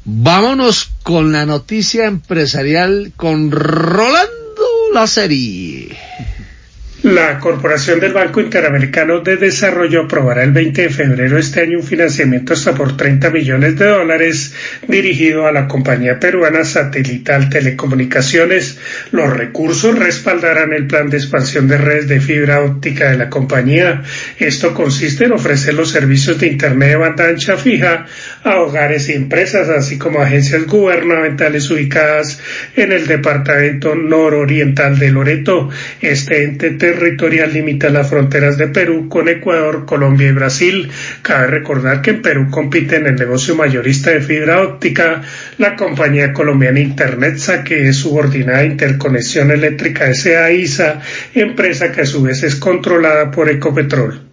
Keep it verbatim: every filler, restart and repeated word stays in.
Vámonos con la noticia empresarial con Rolando Laceri. La Corporación del Banco Interamericano de Desarrollo aprobará el veinte de febrero de este año un financiamiento hasta por treinta millones de dólares dirigido a la compañía peruana Satelital Telecomunicaciones. Los recursos respaldarán el plan de expansión de redes de fibra óptica de la compañía. Esto consiste en ofrecer los servicios de Internet de banda ancha fija a hogares y empresas, así como agencias gubernamentales ubicadas en el departamento nororiental de Loreto. Este ente territorial limita las fronteras de Perú con Ecuador, Colombia y Brasil. Cabe recordar que en Perú compite en el negocio mayorista de fibra óptica la compañía colombiana Internetsa, que es subordinada a Interconexión Eléctrica S A I S A, empresa que a su vez es controlada por Ecopetrol.